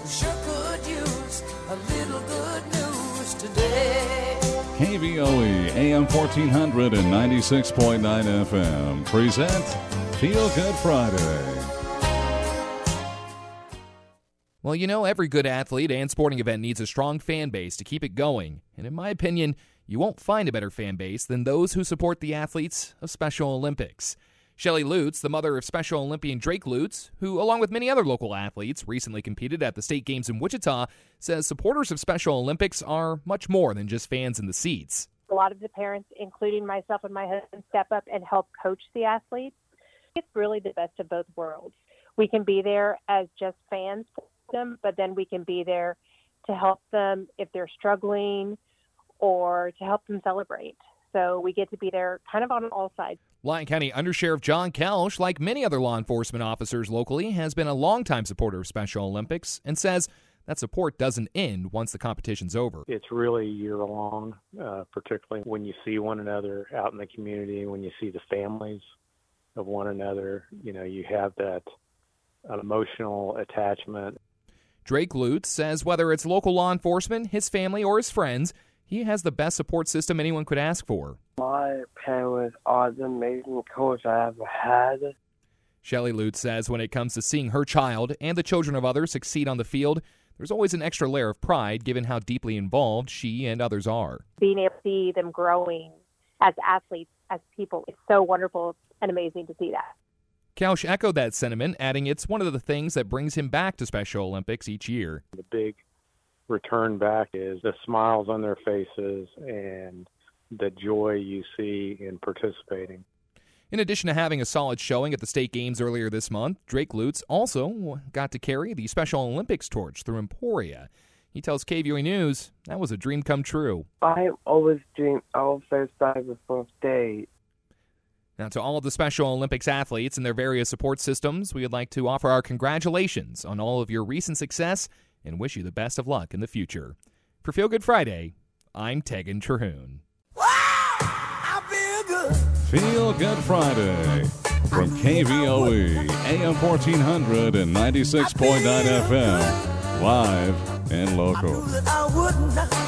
Sure could use a little good news today. KVOE AM 1400 and 96.9 FM present Feel Good Friday. Well, you know, every good athlete and sporting event needs a strong fan base to keep it going. And in my opinion, you won't find a better fan base than those who support the athletes of Special Olympics. Shelley Lutz, the mother of Special Olympian Drake Lutz, who, along with many other local athletes, recently competed at the state games in Wichita, says supporters of Special Olympics are much more than just fans in the seats. A lot of the parents, including myself and my husband, step up and help coach the athletes. It's really the best of both worlds. We can be there as just fans for them, but then we can be there to help them if they're struggling or to help them celebrate. So we get to be there kind of on all sides. Lyon County Undersheriff John Kelsch, like many other law enforcement officers locally, has been a longtime supporter of Special Olympics and says that support doesn't end once the competition's over. It's really year-long, particularly when you see one another out in the community, when you see the families of one another. You know, you have that emotional attachment. Drake Lutz says whether it's local law enforcement, his family, or his friends, he has the best support system anyone could ask for. My parents are the amazing coach I ever had. Shelley Lutz says when it comes to seeing her child and the children of others succeed on the field, there's always an extra layer of pride given how deeply involved she and others are. Being able to see them growing as athletes, as people, it's so wonderful and amazing to see that. Kelsch echoed that sentiment, adding it's one of the things that brings him back to Special Olympics each year. The big return back is the smiles on their faces and the joy you see in participating. In addition to having a solid showing at the state games earlier this month, Drake Lutz also got to carry the Special Olympics torch through Emporia. He tells KVOE News that was a dream come true. I always dream of first time the first day. Now, to all of the Special Olympics athletes and their various support systems, we would like to offer our congratulations on all of your recent success and wish you the best of luck in the future. For Feel Good Friday, I'm Tegan Terhune. I feel good. Feel Good Friday from KVOE AM 1400 and 96.9 FM, live and local. I knew that I would not